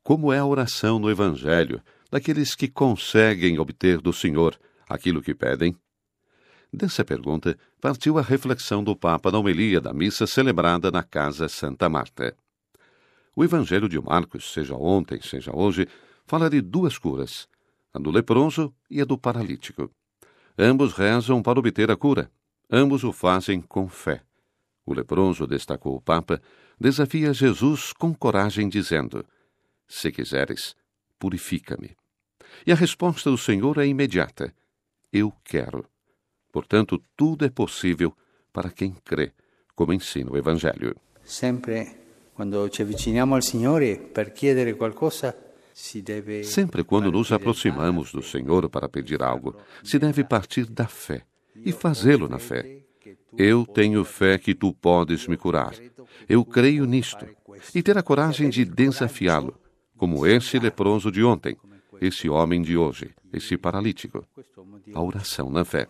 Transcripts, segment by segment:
como é a oração no Evangelho daqueles que conseguem obter do Senhor aquilo que pedem? Dessa pergunta partiu a reflexão do Papa na homilia da missa celebrada na Casa Santa Marta. O Evangelho de Marcos, seja ontem, seja hoje, fala de duas curas, a do leproso e a do paralítico. Ambos rezam para obter a cura. Ambos o fazem com fé. O leproso, destacou o Papa, desafia Jesus com coragem, dizendo: se quiseres, purifica-me. E a resposta do Senhor é imediata: eu quero. Portanto, tudo é possível para quem crê, como ensina o Evangelho. Sempre quando ci avviciniamo al Signore per chiedere qualcosa, Sempre quando nos aproximamos do Senhor para pedir algo, se deve partir da fé e fazê-lo na fé. Eu tenho fé que tu podes me curar. Eu creio nisto. E ter a coragem de desafiá-lo, como esse leproso de ontem, esse homem de hoje, esse paralítico. A oração na fé.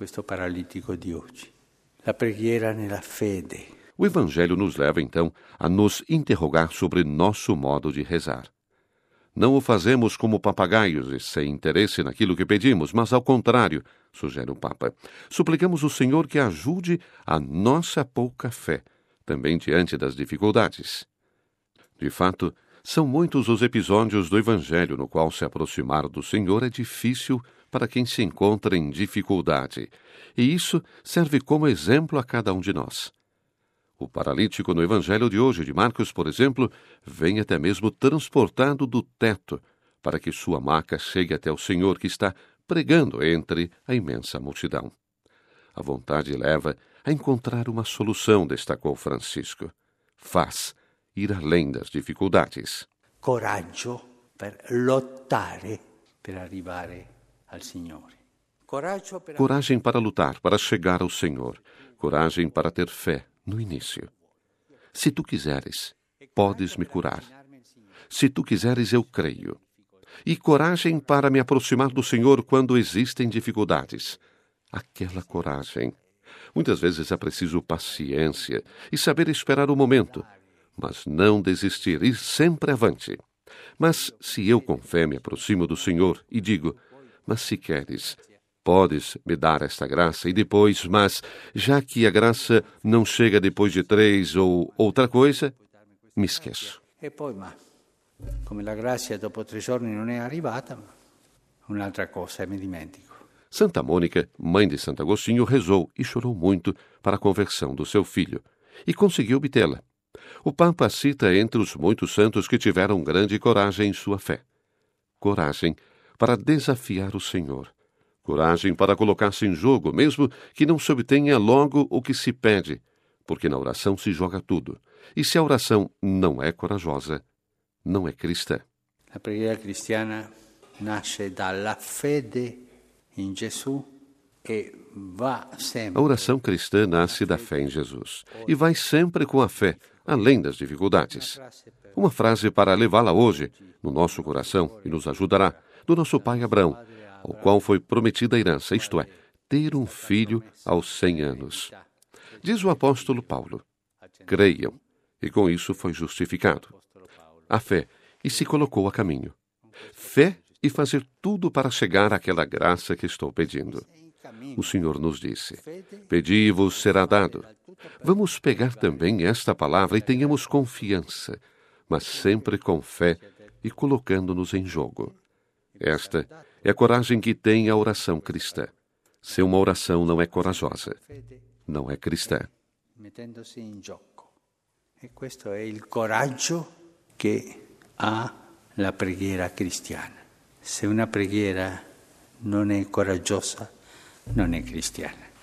O Evangelho nos leva, então, a nos interrogar sobre nosso modo de rezar. Não o fazemos como papagaios e sem interesse naquilo que pedimos, mas ao contrário, sugere o Papa. Suplicamos o Senhor que ajude a nossa pouca fé, também diante das dificuldades. De fato, são muitos os episódios do Evangelho no qual se aproximar do Senhor é difícil para quem se encontra em dificuldade, e isso serve como exemplo a cada um de nós. O paralítico no Evangelho de hoje, de Marcos, por exemplo, vem até mesmo transportado do teto para que sua maca chegue até o Senhor que está pregando entre a imensa multidão. A vontade leva a encontrar uma solução, destacou Francisco. Faz ir além das dificuldades. Coraggio per lottare per arrivare al Signore. Coragem para lutar, para chegar ao Senhor. Coragem para ter fé no início. Se tu quiseres, podes me curar. Se tu quiseres, eu creio. E coragem para me aproximar do Senhor quando existem dificuldades. Aquela coragem. Muitas vezes é preciso paciência e saber esperar o momento, mas não desistir, ir sempre avante. Mas se eu com fé me aproximo do Senhor e digo: mas se queres, podes me dar esta graça, e depois, mas já que a graça não chega depois de 3 ou outra coisa, me esqueço. E poi, ma come la grazia dopo 3 giorni non è arrivata, ma un'altra cosa e mi dimentico. Santa Mônica, mãe de Santo Agostinho, rezou e chorou muito para a conversão do seu filho, e conseguiu obtê-la. O Papa cita entre os muitos santos que tiveram grande coragem em sua fé. Coragem para desafiar o Senhor. Coragem para colocar-se em jogo, mesmo que não se obtenha logo o que se pede, porque na oração se joga tudo. E se a oração não é corajosa, não é cristã. A preghiera cristiana nasce dalla fede in Gesù e va sempre. A oração cristã nasce da fé em Jesus e vai sempre com a fé, além das dificuldades. Uma frase para levá-la hoje no nosso coração e nos ajudará, do nosso pai Abraão, ao qual foi prometida a herança, isto é, ter um filho aos 100 anos. Diz o apóstolo Paulo: creiam, e com isso foi justificado. A fé, e se colocou a caminho. Fé e fazer tudo para chegar àquela graça que estou pedindo. O Senhor nos disse: pedi e vos será dado. Vamos pegar também esta palavra e tenhamos confiança, mas sempre com fé e colocando-nos em jogo. Esta é a coragem que tem a oração cristã. Se uma oração não é corajosa, não é cristã. Mettendosi in gioco. E questo è il coraggio che ha la preghiera cristiana. Se una preghiera non è coraggiosa, non è cristiana.